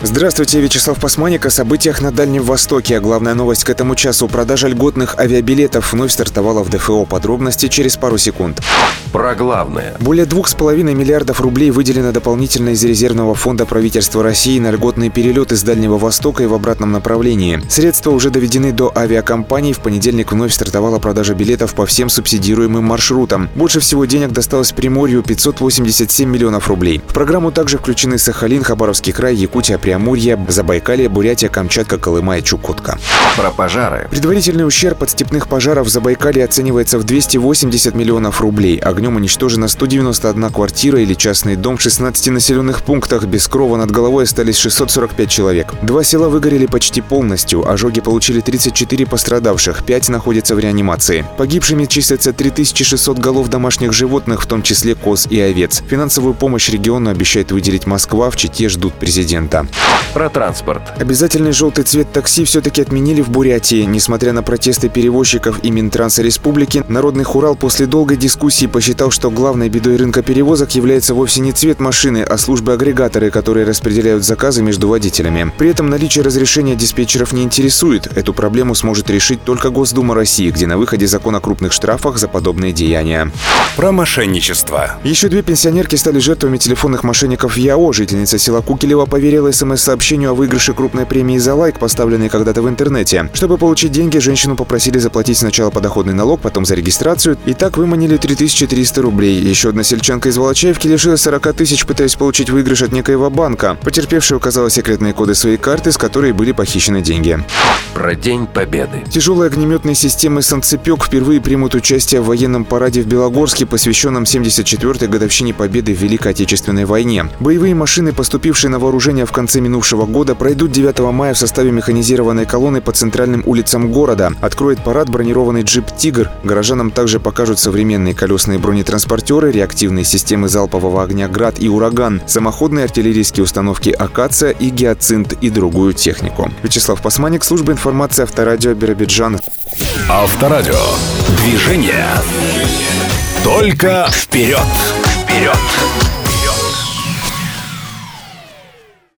Здравствуйте, Вячеслав Пасманик. О событиях на Дальнем Востоке. А главная новость к этому часу. Продажа льготных авиабилетов вновь стартовала в ДФО. Подробности через пару секунд. Про главное. Более 2,5 миллиардов рублей выделено дополнительно из резервного фонда правительства России на льготные перелеты с Дальнего Востока и в обратном направлении. Средства уже доведены до авиакомпаний. В понедельник вновь стартовала продажа билетов по всем субсидируемым маршрутам. Больше всего денег досталось Приморью – 587 миллионов рублей. В программу также включены Сахалин, Хабаровский край, Якутия, Преамурье, Забайкалье, Бурятия, Камчатка, Колыма и Чукотка. Про пожары. Предварительный ущерб от степных пожаров в Забайкалье оценивается в 280 миллионов рублей. Огнем уничтожена 191 квартира или частный дом в 16 населенных пунктах. Без крова над головой остались 645 человек. 2 села выгорели почти полностью. Ожоги получили 34 пострадавших, 5 находятся в реанимации. Погибшими числятся 3600 голов домашних животных, в том числе коз и овец. Финансовую помощь региону обещает выделить Москва. В Чите ждут президента. Про транспорт. Обязательный желтый цвет такси все-таки отменили в Бурятии. Несмотря на протесты перевозчиков и Минтранса республики, Народный хурал после долгой дискуссии посчитал, что главной бедой рынка перевозок является вовсе не цвет машины, а службы-агрегаторы, которые распределяют заказы между водителями. При этом наличие разрешения диспетчеров не интересует. Эту проблему сможет решить только Госдума России, где на выходе закон о крупных штрафах за подобные деяния. Про мошенничество. Еще 2 пенсионерки стали жертвами телефонных мошенников в ЯО. Жительница села Кукелево поверила СМС-сообщению о выигрыше крупной премии за лайк, поставленной когда-то в интернете. Чтобы получить деньги, женщину попросили заплатить сначала подоходный налог, потом за регистрацию. И так выманили 3300 рублей. Еще одна сельчанка из Волочаевки лишилась 40 тысяч, пытаясь получить выигрыш от некоего банка. Потерпевшая указала секретные коды своей карты, с которой были похищены деньги. Про День Победы. Тяжелые огнеметные системы «Санцепёк» впервые примут участие в военном параде в Белогорске, посвященном 74-й годовщине Победы в Великой Отечественной войне. Боевые машины, поступившие на вооружение в конце минувшего года, пройдут 9 мая в составе механизированной колонны по центральным улицам города. Откроет парад бронированный джип «Тигр». Горожанам также покажут современные колесные бронетранспортеры, реактивные системы залпового огня «Град» и «Ураган», самоходные артиллерийские установки «Акация» и «Гиацинт» и другую технику. Вячеслав Пасманик, служба информации Авторадио Биробиджан. Авторадио. Движение. Только вперед. Вперед.